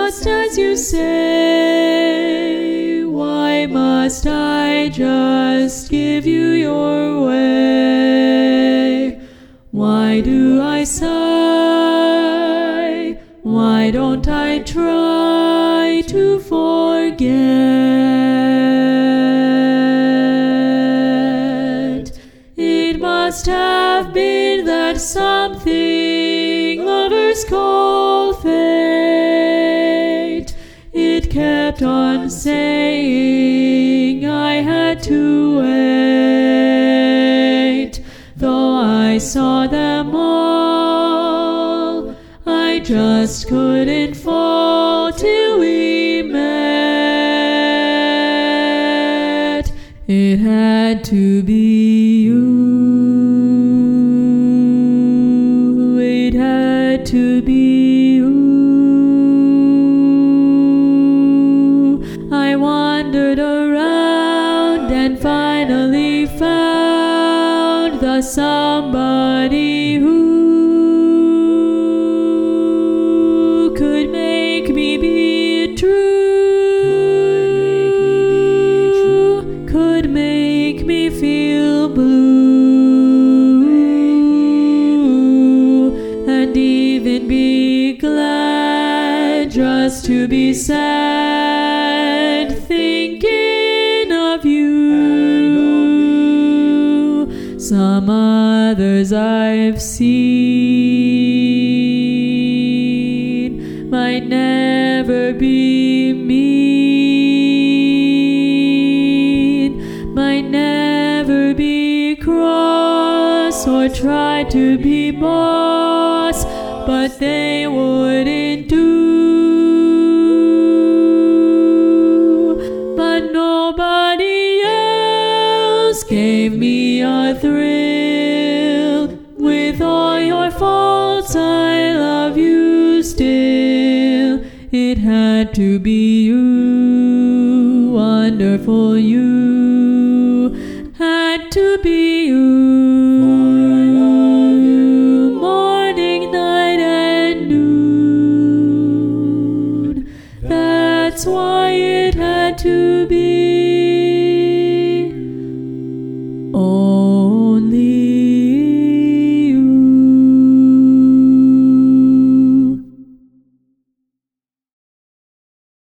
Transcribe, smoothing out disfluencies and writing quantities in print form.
just as you say. Why must I just give you your way? Why do I sigh? Why don't I try to forget? It must have been that something lovers call fate. It kept on saying I had to wait. Though I saw them all, I just couldn't fall till we met. It had to be you. It had to be you. I wandered around and finally found the somebody who could make me be true, could make me feel blue, and even be glad just to be sad thinking of you. Some others I've seen might never be mean, might never be cross or try to be boss, but they wouldn't do. But nobody else gave me a thrill. With all your faults, I love you still. It had to be you, wonderful you. Had to be you, for I love you morning, night, and noon. That's why it had to be